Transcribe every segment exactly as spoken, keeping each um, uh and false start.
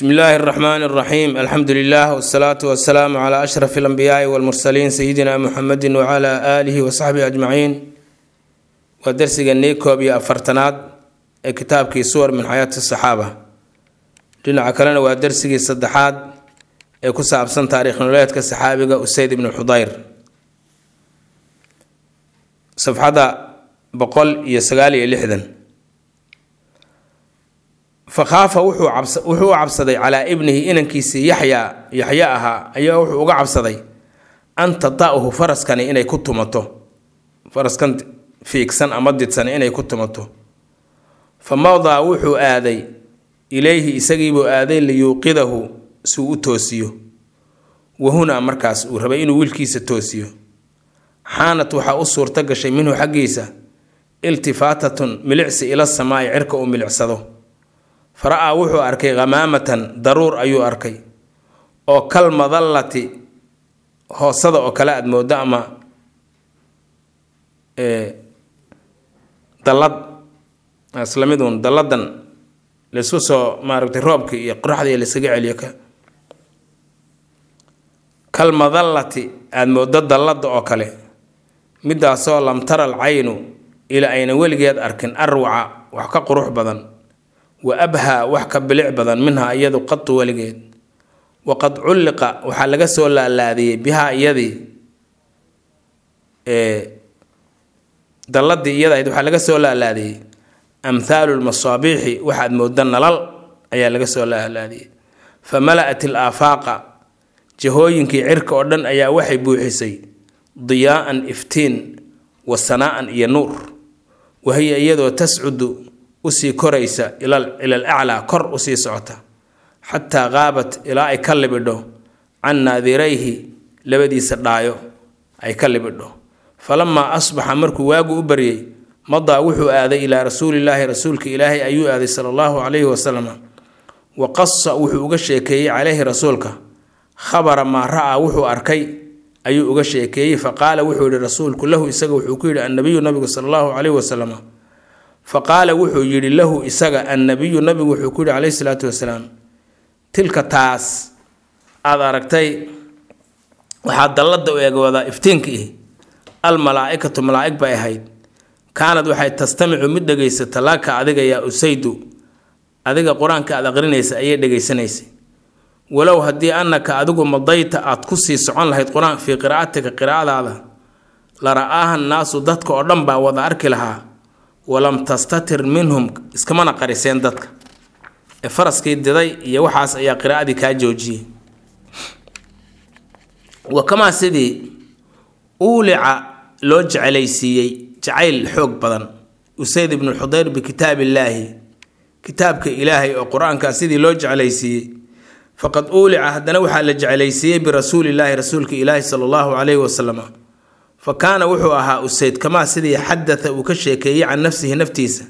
بسم الله الرحمن الرحيم. الحمد لله والصلاة والسلام على أشرف الأنبياء والمرسلين سيدنا محمد وعلى آله وصحبه أجمعين. ودرس النيكو بأفرتناد كتاب كي صور من حياة الصحابة لنا عكلنا ودرس الصدحات كسب سن تاريخ نولات كالصحابة السيد بن حضير صفحة بقول يسقالي لحدا فخاف وحو عبس وحو عبسدي على ابنه إنكيسي يحيى يحياها أيه وحو عبسدي أن تطأه فرس كان إني كنت متو فرس كان فيك سنة مدت سنة إني كنت متو فمضى وحو آذي إليه يسقيب آذي ليوقظه سوء توسيو وهنا مركز وربعين ويلكيس توسيو حانت وحا أصور تقشي منه حقيسة التفاتة ملعس إلى السماء عرك وملعسده فرأى وحو أركي غمامة ضرور أيو أركي أو كالمظلة هو صدى أو كلاء موداما إيه دلد أسلامدون دلدن لسوسو ما ربتي روبك يقرح دي لسقع عليك كالمظلة المودة دلد أو كله مدى سو لم ترى العين إلى أين ولقيت أركن أروع وحكا قروح بدن وأبها وحكا بلع بدن منها أيضا قط ولقيت وقد علق وحلق سولا الذي بها يدي إيه دلد يدي وحلق سولا الذي أمثال المصابيح واحد مودنا لل أي لقى سولا الذي فملأت الآفاق جهوينكي عرك أردن أي وحي بوحسي ضياء إفتين وسناء ينور وهي يدو تسعد أسي كريسة إلى إلى الأعلى كر أسي سعته حتى غابت إلى أي كلبده عن ناذريه لبدي سدايو أي كلبده فلما أصبح مركو واجو أبري مضى وحو آذي إلى رسول الله رسولك إلهي أيو آذي صلى الله عليه وسلم وقص وحو أغشيكي عليه رسولك خبر ما رأى وحو أركي أيو أغشيكي فقال وحو للرسول كله إساق وحو كير النبي النبي صلى الله عليه وسلم فقال وحو يري له إساق النبي النبي وحو كير عليه الصلاة والسلام تلك تاس هذا أركتي وحد الله ويقوى افتنكي الملائكة ملائك بايهايد كانت وحي تستمع مدقيسة تلاك أذيك يا أسيدو أذيك قرآن كأذا غرينيس أي دقيسنيس ولو هدي أنك أذيك مضيت أتكسي سعون لهي القرآن في قراءتك قراءة هذا لرآها الناس ضدك أرنبا وضعرك لها ولم تستتر منهم اسكمانا قريسين ضدك فرس كي دي يوحاس أي قراءة دي كاجوجي وكما سيدي أولع لوج عليسيي جعيل حق بدن وسيد ابن الحضير بكتاب الله كتابك إلهي وقرآن كاسيدي لوج عليسيي فقد أولع هذا نوحا لج عليسيي برسول الله رسولك إلهي صلى الله عليه وسلم فكان وحوها السيد كما سيدي حدث وكشيكي عن نفسه نفتيسه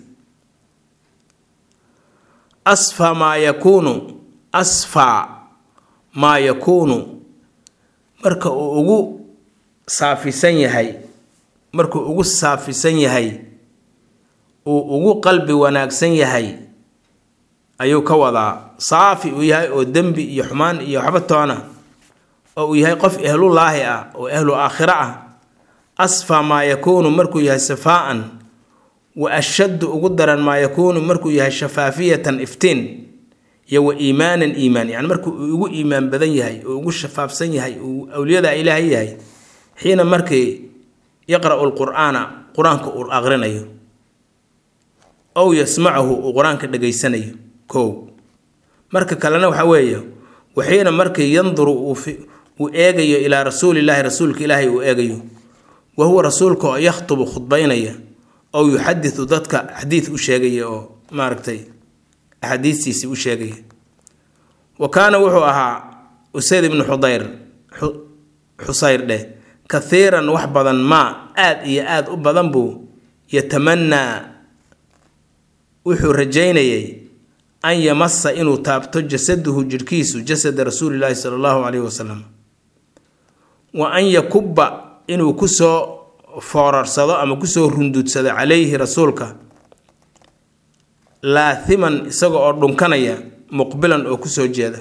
أصفى ما يكون أصفى ما يكون مركا أغو صافي سنيهي markuu ugu saafisan yahay oo ugu qalbi wanaagsan yahay ayuu ka wadaa saafi uu yahay oo dambi iyo xumaan iyo waxba toona oo uu yahay qof ehlulaahi ah oo ehlu aakhira ah asfa ma yakunu markuu yahay safaan wa ashad ugu daran ma yakunu markuu yahay shafaafiyatan iftiin iyo wa iimaanan iimaan yani markuu ugu iimaan badan yahay oo ugu shafaafsan yahay oo awliyada ilaahay yahay xiina markii يقرأ القرآن قرآن كأغرنيه أو يسمعه قرآن كدقيسنيه كو مرك كلنا وحويه وحين مرك ينظر وإيجي إلى رسول الله رسولك إلهي وإيجي وهو رسولك يخطب خطبينيه أو يحدث ذاتك حديث أشياء أو ماركتي حديث سيسي أشياء وكان وحوها أسيد بن حضير حصير ده كثيرا وحبضا ما آد إيا آد أبضا بو يتمنى وحو رجيني أن يمس إنو تابتو جسده جركيس جسد رسول الله صلى الله عليه وسلم وأن يكب إنو كسو فورر صدا أما كسو رندود صدا عليه رسولك لا ثمن إساقو أردن كانيا muqbilan oo kusoo jeeda.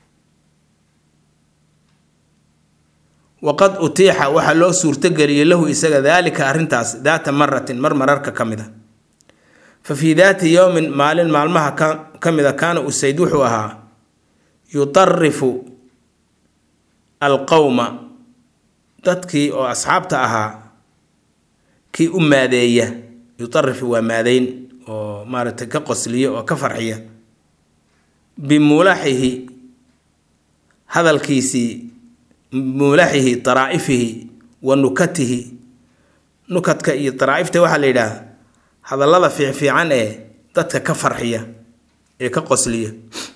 waqad utiixa waxaa loo suurtageliyey lahu isaga daalika arrintaas daata maratin mar mararka ka mid a. fa fii daati yowmin maalin maalmaha ka mid a kaana usayd wuxuu ahaa yutarifu alqowma dadkii oo asxaabta ahaa kii u maadeeya. yutarifu waa maadeyn oo maaragtay ka qosliya oo ka farxiya. bimulaxihi hadalkiisii mulaxihi daraa'ifihi wa nukatihi. nukadka iyo daraa'ifta waxaa la yidhaah hadallada fiicfiican ee dadka ka farxiya ee ka qosliya.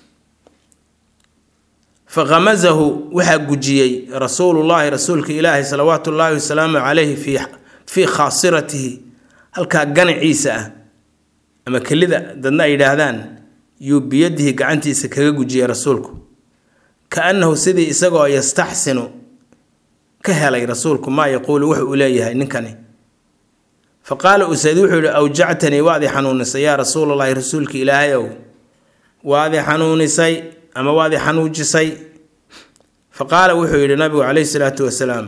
fakhamasahu waxaa gujiyey rasuulullaahi rasuulka ilaahi salawaatu ullaahi wasalaamu calayhi fii fii khaasiratihi halkaa ganaciisa ah ama kelida dadna ay yidhaahdaan yuu biyadihi gacantiisa kaga gujiyey rasuulku. ka-annahu sidii isagoo yastaxsinu ka helay rasuulku maa yaquulu wuxu uu leeyahay ninkani. fa qaala usayd wuxuu yihi awjactanii waad i xanuunisay yaa rasuulallaahi rasuulka ilaahay ow waad i xanuunisay ama waad i xanuujisay. fa qaala wuxuu yidhi nabigu calayhi salaatu wasalaam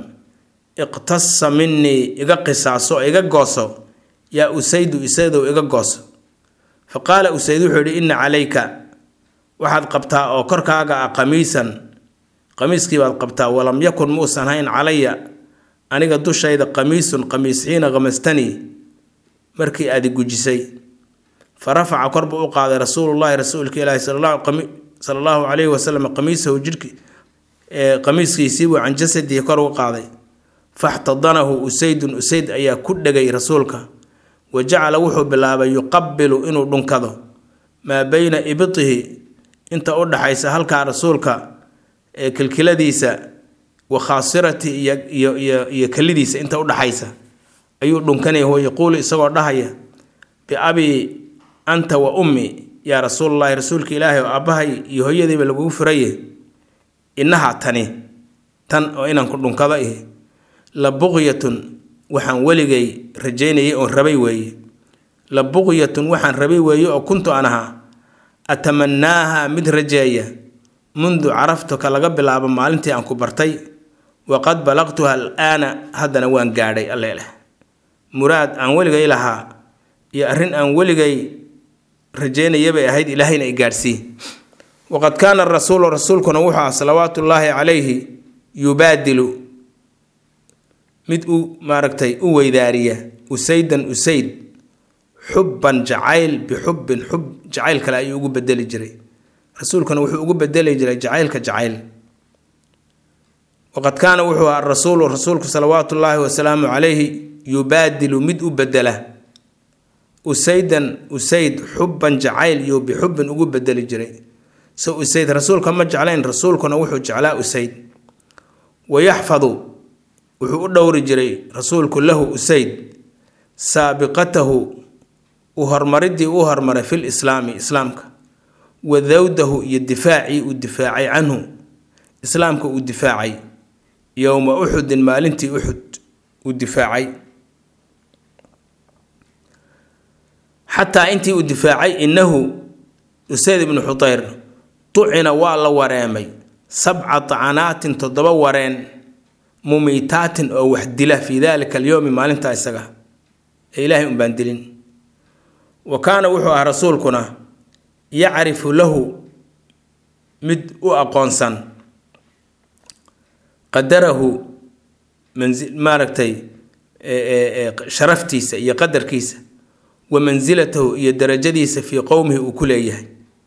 iqtasa minii iga qisaaso o iga gooso yaa usaydu isaydow iga gooso. fa qaala usayd wuxuu yidhi inna calayka waxaad qabtaa oo korkaaga ah qamiisan qamiiskii baad qabtaa walam yakun muusan hayn calaya aniga dushayda qamiisun qamiis xiina qamastanii markii aad i gujisay. fa rafaca kor buu u qaaday rasuulullaahi rasuulka ilaahi sala allahu calayhi wasalam qamiisahu jidhki qamiiskiisii buu can jasadihi kor u qaaday. faxtadanahu usaydun usayd ayaa ku dhegay rasuulka. wa jacala wuxuu bilaabay yuqabilu inuu dhunkado maa bayna ibtihi inta u dhaxaysa halkaa rasuulka ee kilkiladiisa wa khaasirati iyo iyo iyo iyo kalidiisa inta u dhaxaysa ayuu dhunkanaya. huwa yaquulu isagoo dhahaya biabi anta wa ummi yaa rasuulullaahi rasuulka ilaahay oo aabbahay iyo hooyadiiba lagugu furaye innaha tani tan oo inaan ku dhunkado ihi la buqyatun waxaan weligay rajaynayay oon rabay weeye. la buqyatun waxaan rabay weeye oo kuntu aan ahaa atamanaaha mid rajeeya mundu caraftuka laga bilaabo maalintii aan ku bartay. waqad balaqtuha alaana haddana waan gaadhay alleeleh. muraad aan weligay lahaa iyo arrin aan weligay rajeynayabay ahayd ilaahayna i gaadhsii. waqad kaana rasuulu rasuulkuna wuxuu ah salawaatullaahi calayhi yubaadilu mid u maaragtay u weydaariya usaydan usayd xubban jacayl bixubbin xub jacayl kale ayuu ugu bedeli jiray. rasuulkuna wuxuu ugu bedeli jiray jacaylka jacayl. waqad kaana wuxuu ahaa rasuulu rasuulku salawaatullaahi wasalaamu calayhi yubaadilu mid u bedela usaydan usayd xubban jacayl iyo bixubbin ugu bedeli jiray. so usayd rasuulka ma jeclayn rasuulkuna wuxuu jeclaa usayd. wayaxfadu wuxuu u dhowri jiray rasuulku lahu usayd saabiqatahu u hormaridii u hormaray fil islaami islaamka. wa dawdahu iyo difaacii uu difaacay canhu islaamka uu difaacay yowma uxudin maalintii uxud uu difaacay. xataa intii uu difaacay innahu usayd ibnu xutayr tucina waa la wareemay sabca tacanaatin toddoba wareen mumiitaatin oo wax dila fii daalika alyowmi maalintaa isaga ee ilaahay un baan dilin. wa kaana wuxuu ahaa rasuulkuna yacrifu lahu mid u aqoonsan qadarahu maaragtay sharaftiisa iyo qadarkiisa wa mansilatahu iyo darajadiisa fii qowmihi uu ku leeyahay.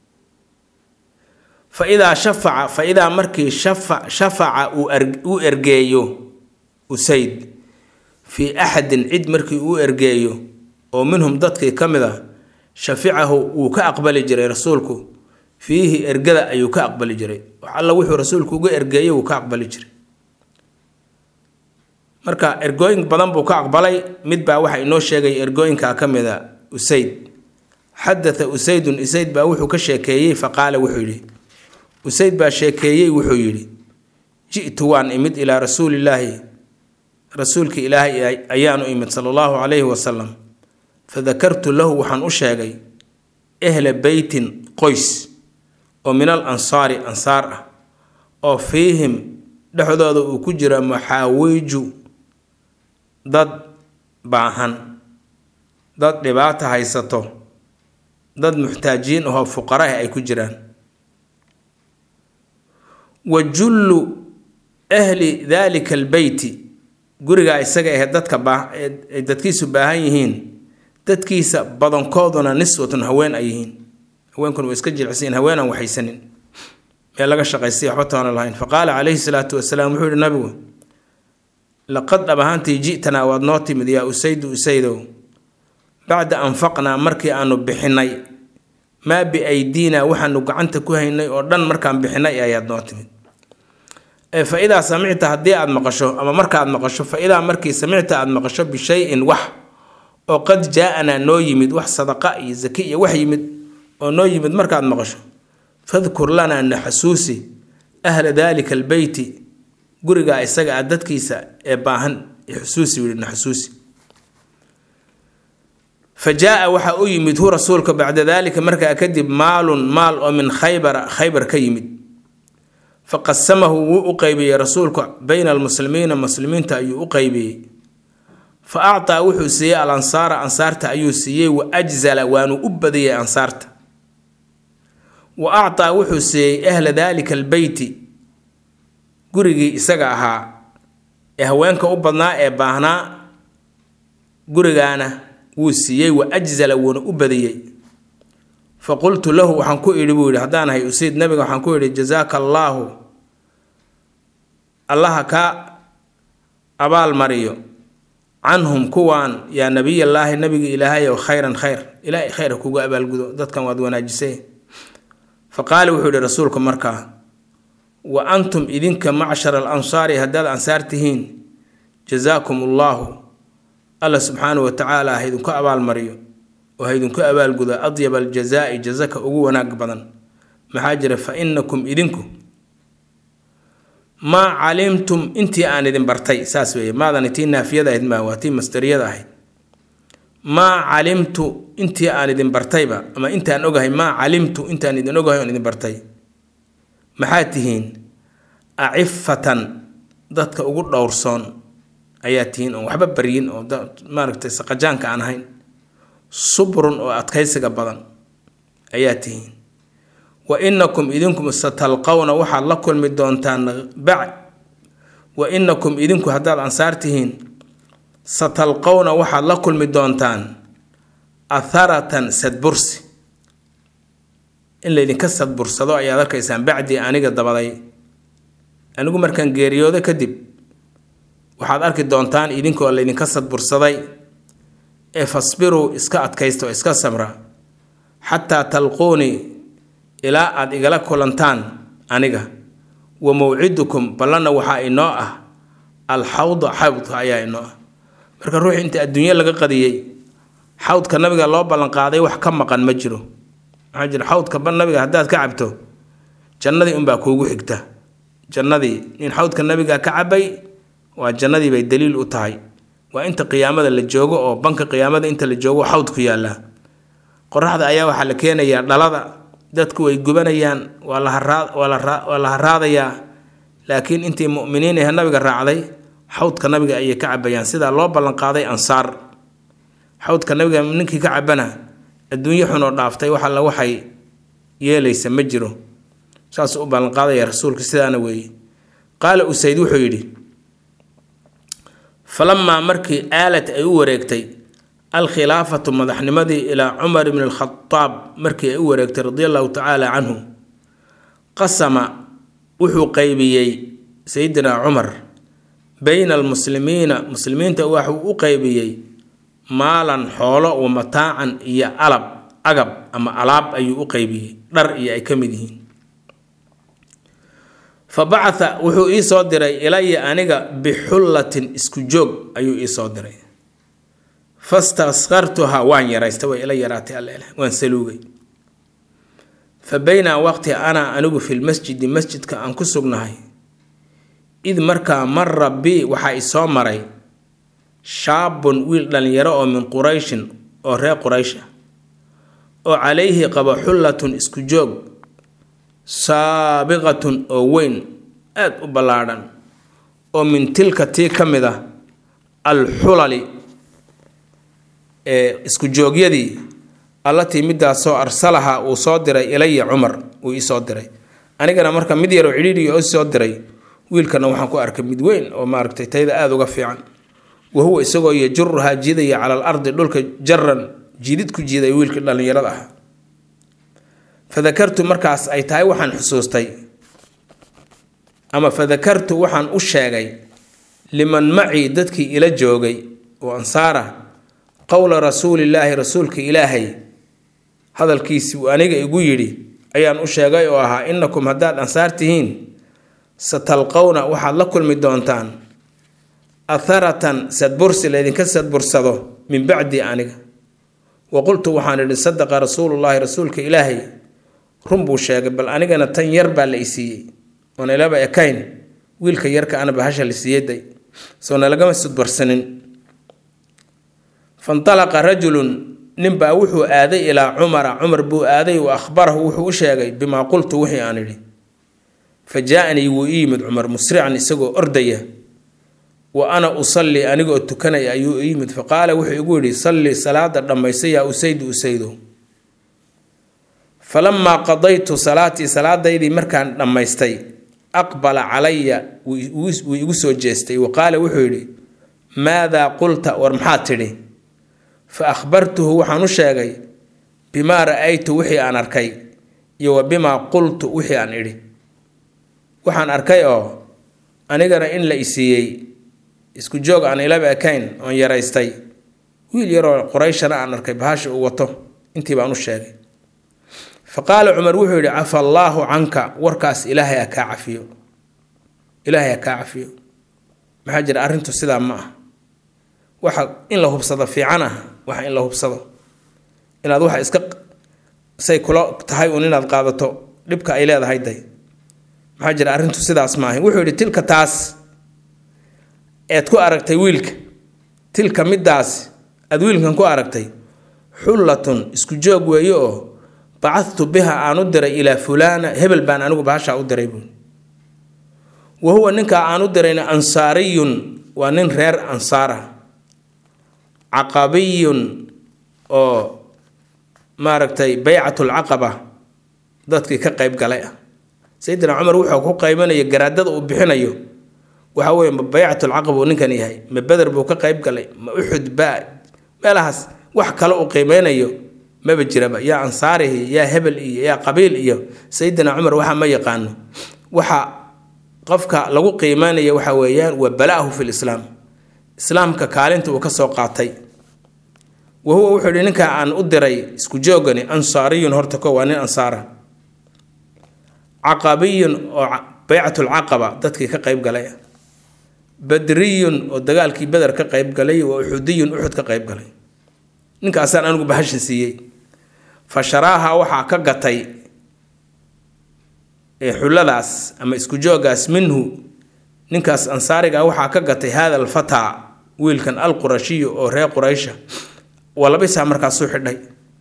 fa idaa shafaca fa idaa markii shafa shafaca uu ergeeyo usayd fii axadin cid markii uu ergeeyo oo minhum dadkii ka mid ah shaficahu wuu ka aqbali jiray rasuulku fiihi ergada ayuu ka aqbali jiray. wax alla wuxuu rasuulku uga ergeeyey wuu ka aqbali jiray. marka ergooyin badan buu ka aqbalay. mid baa waxa inoo sheegay ergooyinkaa ka mid a usayd. xadatha usaydun usayd baa wuxuu ka sheekeeyey faqaala wuxuu yidhi usayd baa sheekeeyey wuxuu yidhi ji'tu waan imid ilaa rasuulillaahi rasuulka ilaahay ayaanu imid sala allahu calayhi wasalam. fadakartu lahu waxaan u sheegay ehla beytin qoys oo min al ansaari ansaar ah oo fiihim dhexdooda uu ku jira maxaawiiju dad baahan dad dhibaato haysato dad muxtaajiin oo fuqara ah ay ku jiraan wa jullu ahli dhalika albayti guriga isaga ah dadka baa dadkiisu baahan yihiin dadkiisa badankooduna niswatun haween ay yihiin haweenkuna way iska jilcisiin haweenan waxaysanin ee laga shaqaystay waxba toona lahayn faqaala calayhi salaatu wasalaam wuxuu yidhi nabigu laqad dhabahantii ji'tanaa waad noo timid yaa usaydu usaydow bacda anfaqnaa markii aanu bixinay maa biaydiina waxaanu gacanta ku haynay oo dhan markaan bixinay ayaad noo timid fa idaa samicta haddii aad maqasho ama markaad maqasho fa idaa markii samicta aad maqasho bishayin wax oo qad jaa-anaa noo yimid wax sadaqa iyo zaki iyo wax yimid oo noo yimid markaad maqasho fadkur lanaa naxasuusi ahla daalika albeyti gurigaa isaga ah dadkiisa ee baahan xusuusi wili naxasuusi fa jaa waxaa u yimid hu rasuulka bacda daalika markaa kadib maalun maal oo min khaybara khaybar ka yimid faqasamahu wuu u qaybiyey rasuulku bayna almuslimiina muslimiinta ayuu u qaybiyey fa actaa wuxuu siiyey al ansaara ansaarta ayuu siiyey wa ajzala waanu u badiyey ansaarta wa actaa wuxuu siiyey ahla daalika albeyti gurigii isaga ahaa ee haweenka u badnaa ee baahnaa gurigaana wuu siiyey wa ajzala wuuna u badiyey fa qultu lahu waxaan ku idhi buu yidhi haddaan ahay usiid nabiga waxaan ku idhi jazaaka allaahu allaha ka abaal mariyo canhum kuwaan yaa nabiyallaahi nabiga ilaahayow khayran khayr ilaahay khayra kugu abaalgudo dadkan waad wanaajisay fa qaala wuxuu yidhi rasuulku markaa wa antum idinka macshara alansaari haddaad ansaar tihiin jazaakum allaahu alla subxaanahu wa tacaala ha idinku abaalmariyo oo ha idinku abaalgudo adyaba aljazaa'i jazaka ugu wanaag badan maxaa jira fa innakum idinku maa calimtum intii aan idin bartay saas weeye maadan tii naafiyada ahayd maa waa tii masdariyada ahayd maa calimtu intii aan idin bartayba ama intaan ogahay maa calimtu intaan idin ogahay oon idin bartay maxaa tihiin acifatan dadka ugu dhowrsoon ayaa tihiin oon waxba baryin oo maaragtay saqajaanka aan ahayn subrun oo adkaysiga badan ayaa tihiin wa innakum idinkum satalqawna waxaad la kulmi doontaan bac wa innakum idinku haddaad ansaar tihiin satalqawna waxaad la kulmi doontaan atharatan sadbursi in laydinka sadbursado ayaad arkaysaan bacdii aniga dabaday anigu markaan geeriyoodo kadib waxaad arki doontaan idinkoo laydinka sadbursaday ee fasbiruu iska adkaysta oo iska samra xataa talquunii ilaa aad igala kulantaan aniga wa mawcidukum ballanna waxaa inoo ah alxawda xawdka ayaa inoo ah marka ruux inta adduunyo laga qadiyey xawdka nabiga loo ballanqaaday wax ka maqan ma jiro maxaa jira xawdka ba nabiga haddaad ka cabto jannadii unbaa kuugu xigta jannadii nin xawdka nabiga ka cabay waa jannadii bay daliil u tahay waa inta qiyaamada la joogo oo banka qiyaamada inta la joogo xawd ku yaala qoraxda ayaa waxaa la keenayaa dhalada dadku way gubanayaan waa la haraad waa la waa la haraadayaa laakiin intii mu'miniin ah nabiga raacday xawdka nabiga ayay ka cabayaan sida loo ballan qaaday ansaar xawdka nabiga ninkii ka cabana adduunyo xun oo dhaaftay waxa la waxay yeelaysa ma jiro saas u ballan qaadaya rasuulka sidaana weeye qaala usayd wuxuu yidhi falamaa markii aalad ay u wareegtay alkhilaafatu madaxnimadii ilaa cumar ibn alkhadaab markii ay u wareegtay radia allahu tacaala canhu qasama wuxuu qaybiyey sayidina cumar bayna almuslimiina muslimiinta waxuu u qaybiyey maalan xoolo wa mataacan iyo alab agab ama alaab ayuu u qaybiyey dhar iyo ay ka mid yihiin fa bacatha wuxuu ii soo diray ilaya aniga bixullatin isku joog ayuu ii soo diray fastaskartuhaa waan yaraystay way ila yaraatay alleele waan saluugay fa baynaa waqti ana anigu fi lmasjidi masjidka aan ku sugnahay id markaa mara bi waxaa isoo maray shaabun wiil dhalinyaro oo min qurayshin oo reer quraysha oo calayhi qaba xullatun isku joog saabiqatun oo weyn aad u ballaadhan oo min tilka tii ka mid ah alxulali ee isku joogyadii allatii midaasoo arsalaha uu soo diray ilaya cumar uu ii soo diray anigana marka mid yaroo cidhiidhiga oo soo diray wiilkana waxaan ku arkay mid weyn oo maaragtay tayda aada uga fiican wahuwa isagoo yajuruhaa jiidaya cala al ardi dhulka jaran jiidid ku jiiday wiilkii dhallinyarada ah fadakartu markaas ay tahay waxaan xusuustay ama fadakartu waxaan u sheegay liman macii dadkii ila joogay oo ansaara qowla rasuulillaahi rasuulka ilaahay hadalkiisii uu aniga igu yidhi ayaan u sheegay oo ahaa innakum haddaad ansaar tihiin satalqowna waxaad la kulmi doontaan atharatan sadbursi laydinka sadbursado min bacdi aniga wa qultu waxaan idhi sadaqa rasuulullaahi rasuulka ilaahay run buu sheegay bal anigana tan yar baa la isiiyey oona ilaba ekayn wiilka yarka ana bahasha la siiyaday soo nalagama sadbursanin fantalaqa rajulun ninbaa wuxuu aaday ilaa cumara cumar buu aaday wa akhbarahu wuxuu u sheegay bimaa qultu wixii aan idhi fa jaa-anii wuu ii yimid cumar musrican isagoo ordaya wa ana usallii anigoo tukanaya ayuu ii yimid faqaala wuxuu igu yidhi salli salaada dhammaysa yaa usaydu usaydo falamaa qadaytu salaatii salaadaydii markaan dhammaystay aqbala calaya wuu igu soo jeestay wa qaala wuxuu yidhi maadaa qulta war maxaad tidhi fa akhbartuhu waxaan u sheegay bimaa ra-aytu wixii aan arkay iyo wa bimaa qultu wixii aan idhi waxaan arkay oo anigana in la isiiyey isku joog aan ilaba ekayn oon yaraystay wiil yaroo qorayshana aan arkay bahasha uu wato intii baan u sheegay fa qaala cumar wuxuu yidhi cafa allaahu canka warkaas ilaahay ha kaa cafiyo ilaahay ha kaa cafiyo maxaa jira arrintu sidaa ma ah waxa in la hubsado fiican ah waxa in la hubsado inaad waxa iska say kula tahay un inaad qaadato dhibka ay leedahay day maxaa jira arrintu sidaas maahay wuxuu yidhi tilka taas eed ku aragtay wiilka tilka midaas aad wiilkan ku aragtay xullatun isku joog weeye oo bacadtu biha aan u diray ilaa fulaana hebel baan anigu bahashaa u diray buun wa huwa ninkaa aan u dirayna ansaariyun waa nin reer ansaara caqabiyun oo maaragtay baycatul caqaba dadkii ka qayb galay ah sayidina cumar wuxuu ku qaybanaya garaadada uu bixinayo waxa weeye ma baycatul caqaba uu ninkan yahay ma beder buu ka qayb galay ma uxud baa meelahaas wax kale uu qiimeynayo maba jiraba yaa ansaarihi yaa hebel iyo yaa qabiil iyo sayidina cumar waxa ma yaqaano waxa qofka lagu qiimeynaya waxa weeyaan waa balaahu fil islaam islaamka kaalinta uu ka soo qaatay wahuwa wuxuu yidhi ninka aan u diray isku joogani ansaariyun horta ko waa nin ansaara caqabiyun oo baycatul caqaba dadkii ka qayb galay badriyun oo dagaalkii beder ka qayb galay wa uxudiyun uxud ka qayb galay ninkaasaan anigu bahashan siiyey fa sharaaha waxaa ka gatay ee xulladaas ama isku joogaas minhu ninkaas ansaariga waxaa ka gatay haada alfataa wiilkan alqurashiyu oo reer quraysha waa labisaa markaasuu xidhay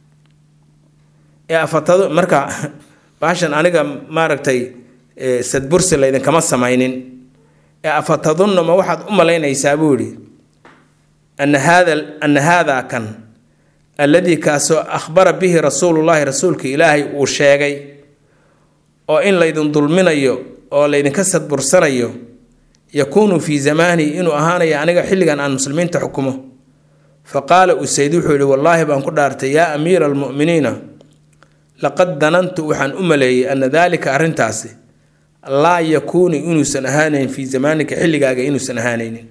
ee afatado marka bahashan aniga maaragtay sadbursi laydinkama samaynin ee afatadunna ma waxaad u malaynaysaa buu yidhi ana haada ana haadaa kan alladii kaasoo akhbara bihi rasuulullaahi rasuulka ilaahay uu sheegay oo in laydin dulminayo oo laydinka sadbursanayo yakuunu fii zamaani inuu ahaanayo aniga xilligan aan muslimiinta xukumo fa qaala usayd wuxuu yidhi wallaahi baan ku dhaartay yaa amiira almu'miniina laqad danantu waxaan u maleeyey ana daalika arrintaasi laa yakuunu inuusan ahaanayn fii zamaanika xilligaaga inuusan ahaanaynin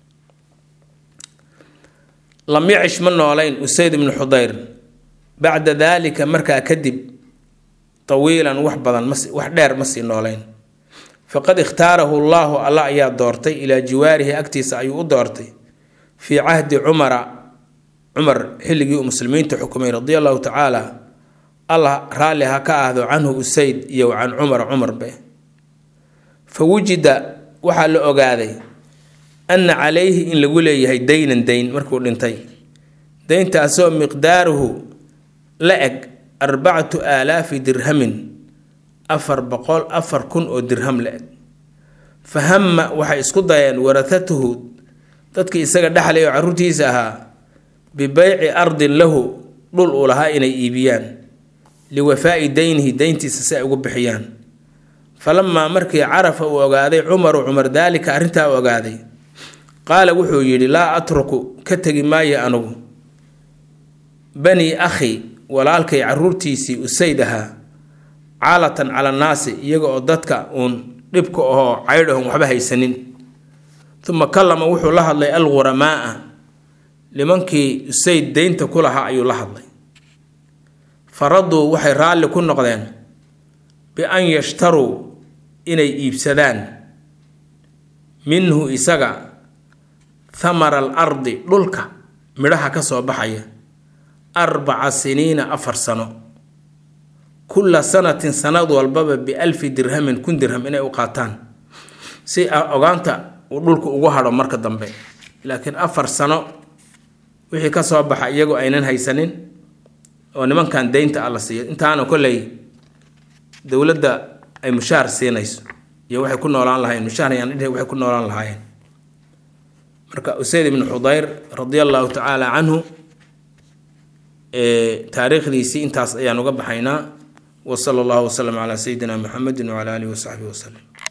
lam yacish ma noolayn usayd ibnu xudayr bacda daalika markaa kadib tawiilan wax badan mas wax dheer ma sii noolayn faqad ikhtaarahu allaahu alla ayaa doortay ilaa jiwaarihi agtiisa ayuu u doortay fii cahdi cumara cumar xilligii uu muslimiinta xukumay radia allahu tacaala allah raalli ha ka ahdo canhu usayd iyo can cumar cumarbe fa wujida waxaa la ogaaday anna calayhi in lagu leeyahay daynan dayn markuu dhintay dayntaasoo miqdaaruhu la eg arbacatu aalaafi dirhamin afar boqol afar kun oo dirham le-eg fahama waxay isku dayeen warathatuhu dadkii isaga dhexlay oo carruurtiisa ahaa bibeyci ardin lahu dhul uu lahaa inay iibiyaan liwafaa'i daynihi dayntiisa si ay ugu bixiyaan falamaa markii carafa uu ogaaday cumaru cumar daalika arrintaa u ogaaday qaala wuxuu yidhi laa atruku ka tegi maayo anugu bani akhi walaalkay carruurtiisii usayd ahaa caalatan cala annaasi iyaga oo dadka uun dhibka ahoo caydh ahon waxba haysanin uma kallama wuxuu la hadlay alguramaaa nimankii usayd deynta ku lahaa ayuu la hadlay faraduu waxay raalli ku noqdeen bi-an yashtaruu inay iibsadaan minhu isaga thamara al ardi dhulka midhaha ka soo baxaya arbaca siniina afar sano kulla sanatin sanad walbaba bialfi dirhamin kun dirham inay u qaataan si ogaanta uu dhulku ugu hadho marka dambe laakiin afar sano wixii ka soo baxa iyagoo aynan haysanin oo nimankan deynta alla siiyo intaana kolley dowladda ay mushaar siinayso iyo waxay ku noolaan lahaayeen mushaar ayaan dhinac waxay ku noolaan lahaayeen marka usayd ibn xudayr radiyallahu ta'ala anhu ee taariikhdiisii intaas ayaan uga baxaynaa wa sallallahu wasallam ala sayidina muhammadin wa ala alihi wa sahbihi wa sallam.